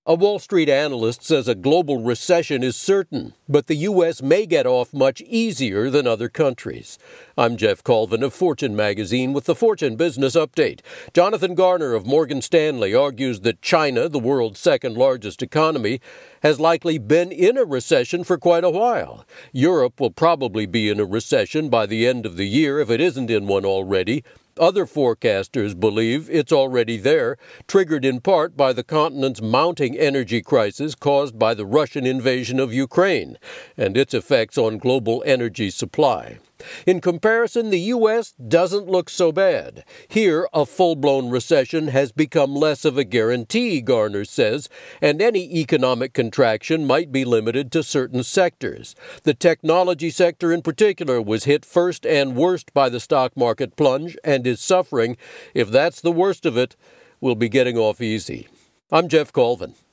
A Wall Street analyst says a global recession is certain, but the U.S. may get off much easier than other countries. I'm Jeff Colvin of Fortune magazine with the Fortune Business Update. Jonathan Garner of Morgan Stanley argues that China, the world's second largest economy, has likely been in a recession for quite a while. Europe will probably be in a recession by the end of the year if it isn't in one already. Other forecasters believe it's already there, triggered in part by the continent's mounting energy crisis caused by the Russian invasion of Ukraine and its effects on global energy supply. In comparison, the U.S. doesn't look so bad. Here, a full-blown recession has become less of a guarantee, Garner says, and any economic contraction might be limited to certain sectors. The technology sector in particular was hit first and worst by the stock market plunge and is suffering. If that's the worst of it, we'll be getting off easy. I'm Jeff Colvin.